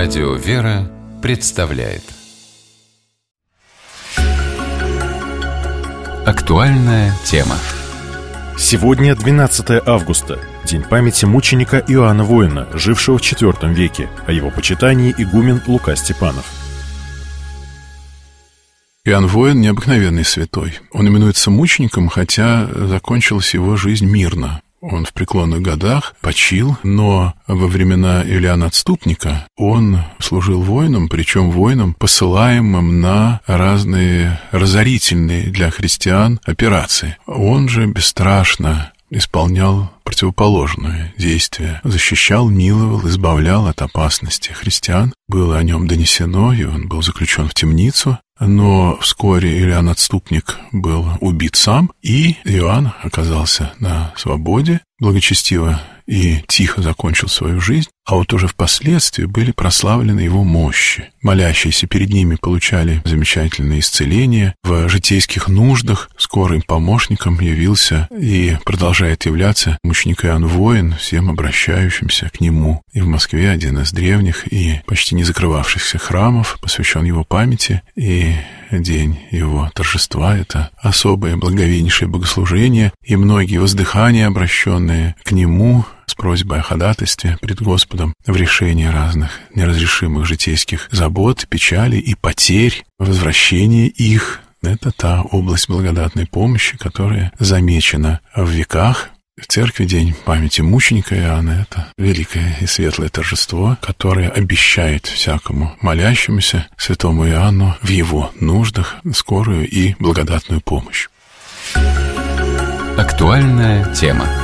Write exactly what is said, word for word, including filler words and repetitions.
Радио «Вера» представляет актуальная тема. Сегодня двенадцатое августа, день памяти мученика Иоанна Воина, жившего в четвёртом веке. О его почитании игумен Лука Степанов. Иоанн Воин — необыкновенный святой. Он именуется мучеником, хотя закончилась его жизнь мирно. Он в преклонных годах почил, но во времена Иоанна Отступника он служил воином, причем воином, посылаемым на разные разорительные для христиан операции. Он же бесстрашно исполнял противоположное действие, защищал, миловал, избавлял от опасности христиан. Было о нем донесено, и он был заключен в темницу. Но вскоре Иоанн Отступник был убит сам, и Иоанн оказался на свободе, благочестиво и тихо закончил свою жизнь, а вот уже впоследствии были прославлены его мощи. Молящиеся перед ними получали замечательное исцеление. В житейских нуждах скорым помощником явился и продолжает являться мученик Иоанн Воин, всем обращающимся к нему. И в Москве один из древних и почти не закрывавшихся храмов посвящен его памяти, и день его торжества — это особое благовейнейшее богослужение, и многие воздыхания, обращенные к нему с просьбой о ходатайстве пред Господом в решении разных неразрешимых житейских забот, печали и потерь, возвращение их — это та область благодатной помощи, которая замечена в веках. В церкви день памяти мученика Иоанна — это великое и светлое торжество, которое обещает всякому молящемуся святому Иоанну в его нуждах скорую и благодатную помощь. Актуальная тема.